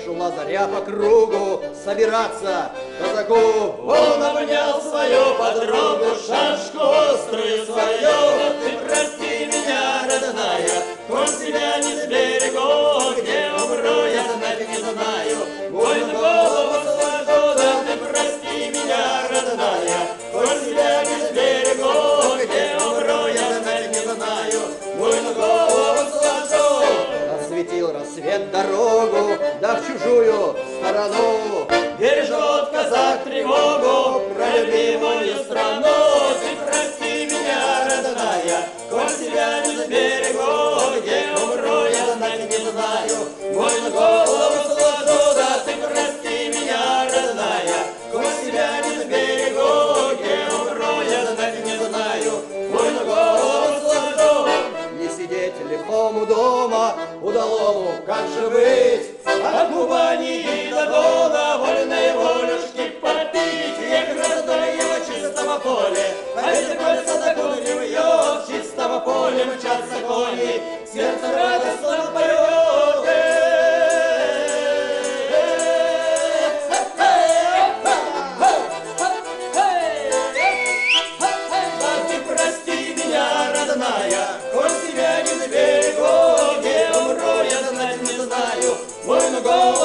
шла заря по кругу собираться казаку. Он обнял свою подругу, шашку острую свою. Ты прости меня, родная, коль тебя не сберегу. Где умру, я знать не знаю, мой на голову сложу. Да ты прости меня, родная, коль тебя не сберегу. Где умру, я знать не знаю, мой на голову сложу. Осветил рассвет дорогу, да в чужую сторону Бережет казак тревогу про любимую страну. Ты прости меня, родная, коль тебя не сберегу. Где умру, я знать не знаю, мой на голову сложу. Да ты прости меня, родная, коль тебя не сберегу. Где умру, я знать не знаю, мой на голову сложу. Не сидеть лихому дома, удалому, как же быть? От Кубани и до Дона вольной волюшки попить. Эх, раздолье в чистого поле, а эти кольца до кури вьет. В чистого поля мчатся кони, сердце радостно поет. Да ты прости меня, родная, коль тебя не сберегу. Где умру, я знать не знаю, мой на голову